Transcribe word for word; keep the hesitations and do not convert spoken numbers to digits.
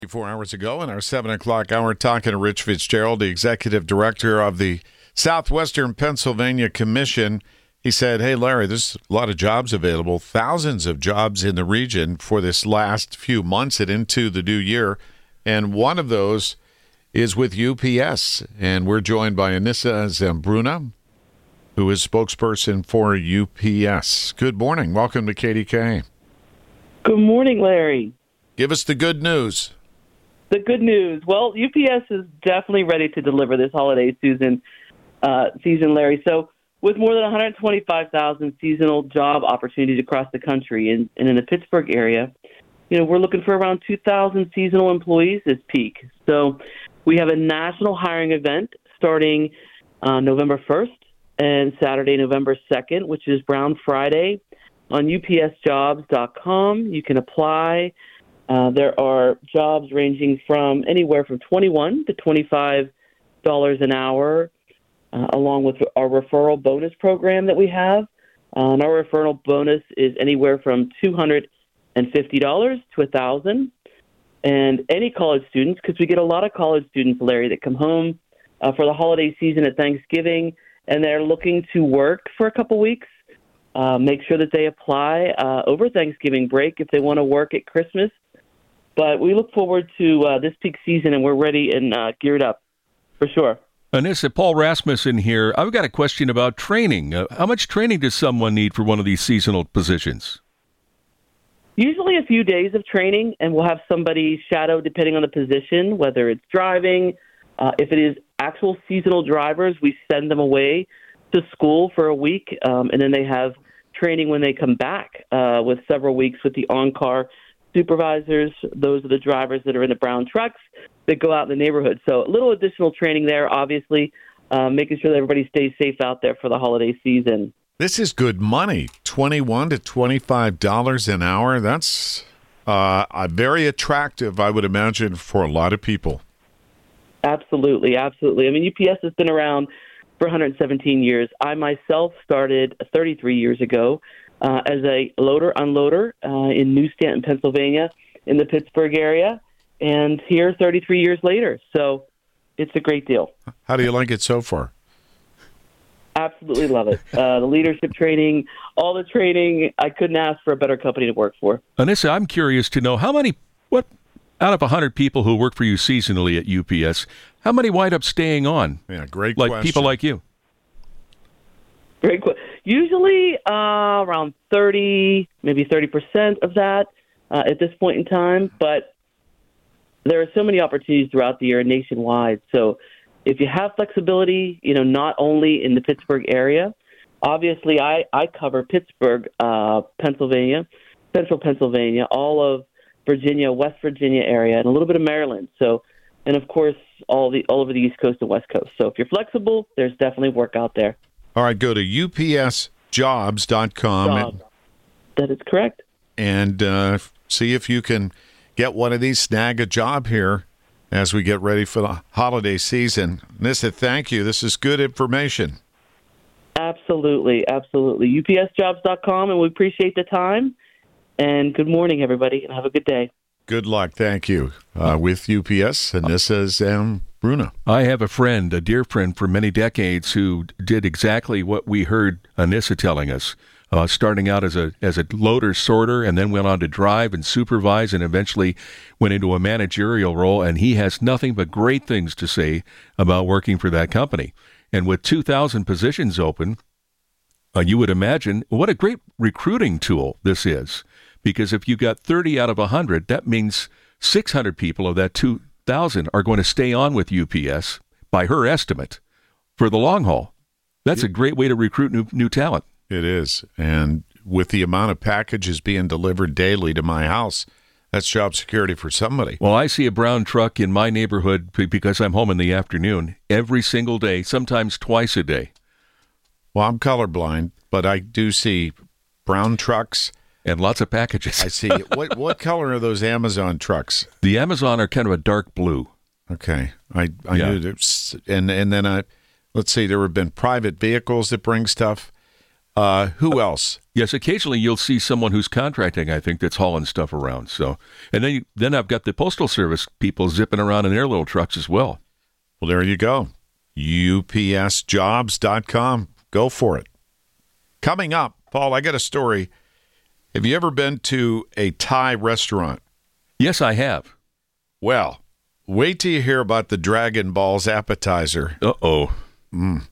Four hours ago in our seven o'clock hour, talking to Rich Fitzgerald, the executive director of the Southwestern Pennsylvania Commission. He said, hey, Larry, there's a lot of jobs available, thousands of jobs in the region for this last few months and into the new year. And one of those is with U P S. And we're joined by Anissa Zambruna, who is spokesperson for U P S. Good morning. Welcome to K D K. Good morning, Larry. Give us the good news. The good news. Well, U P S is definitely ready to deliver this holiday season, uh, season, Larry. So with more than one hundred twenty-five thousand seasonal job opportunities across the country and, and in the Pittsburgh area, you know, we're looking for around two thousand seasonal employees this peak. So we have a national hiring event starting uh, November first and Saturday, November second, which is Brown Friday on U P S jobs dot com. You can apply. Uh, there are jobs ranging from anywhere from twenty-one to twenty-five dollars an hour, uh, along with our referral bonus program that we have. Uh, and our referral bonus is anywhere from two hundred fifty dollars to one thousand dollars. And any college students, because we get a lot of college students, Larry, that come home uh, for the holiday season at Thanksgiving, and they're looking to work for a couple weeks. Uh, make sure that they apply uh, over Thanksgiving break if they want to work at Christmas. But we look forward to uh, this peak season, and we're ready and uh, geared up, for sure. Anissa, Paul Rasmussen here. I've got a question about training. Uh, how much training does someone need for one of these seasonal positions? Usually a few days of training, and we'll have somebody shadow depending on the position, whether it's driving. Uh, if it is actual seasonal drivers, we send them away to school for a week, um, and then they have training when they come back uh, with several weeks with the on-car supervisors. Those are the drivers that are in the brown trucks that go out in the neighborhood. So a little additional training there, obviously, uh, making sure that everybody stays safe out there for the holiday season. This is good money, twenty-one to twenty-five dollars an hour. That's uh, uh, very attractive, I would imagine, for a lot of people. Absolutely, absolutely. I mean, U P S has been around for one hundred seventeen years. I myself started thirty-three years ago Uh, as a loader-unloader uh, in New Stanton, Pennsylvania, in the Pittsburgh area, and here thirty-three years later. So it's a great deal. How do you like it so far? Absolutely love it. Uh, the leadership training, all the training, I couldn't ask for a better company to work for. Anissa, I'm curious to know how many, what out of one hundred people who work for you seasonally at U P S, how many wind up staying on? Yeah, great like question. People like you. Great question. Usually uh, around thirty, maybe thirty percent of that uh, at this point in time. But there are so many opportunities throughout the year nationwide. So if you have flexibility, you know, not only in the Pittsburgh area, obviously I, I cover Pittsburgh, uh, Pennsylvania, central Pennsylvania, all of Virginia, West Virginia area, and a little bit of Maryland. So, and of course, all the all over the East Coast and West Coast. So if you're flexible, there's definitely work out there. All right, go to U P S jobs dot com. Job. That is correct. And uh, see if you can get one of these, snag a job here as we get ready for the holiday season. Nissa, thank you. This is good information. Absolutely, absolutely. U P S jobs dot com, and we appreciate the time. And good morning, everybody, and have a good day. Good luck. Thank you. Uh, with U P S, Anissa Zambruna. I have a friend, a dear friend for many decades, who did exactly what we heard Anissa telling us, uh, starting out as a as a loader sorter and then went on to drive and supervise and eventually went into a managerial role. And he has nothing but great things to say about working for that company. And with two thousand positions open, uh, you would imagine what a great recruiting tool this is. Because if you got thirty out of one hundred, that means six hundred people of that two thousand are going to stay on with U P S, by her estimate, for the long haul. That's a great way to recruit new, new talent. It is. And with the amount of packages being delivered daily to my house, that's job security for somebody. Well, I see a brown truck in my neighborhood because I'm home in the afternoon every single day, sometimes twice a day. Well, I'm colorblind, but I do see brown trucks. And lots of packages. I see. What what color are those Amazon trucks? The Amazon are kind of a dark blue. Okay. I, I Yeah. knew there's, and, and then I, let's see, there have been private vehicles that bring stuff. Uh, who else? Yes, occasionally you'll see someone who's contracting, I think, that's hauling stuff around. So, and then you, then I've got the Postal Service people zipping around in their little trucks as well. Well, there you go. U P S jobs dot com. Go for it. Coming up, Paul, I got a story. Have you ever been to a Thai restaurant? Yes, I have. Well, wait till you hear about the Dragon Balls appetizer. Uh-oh. Mm.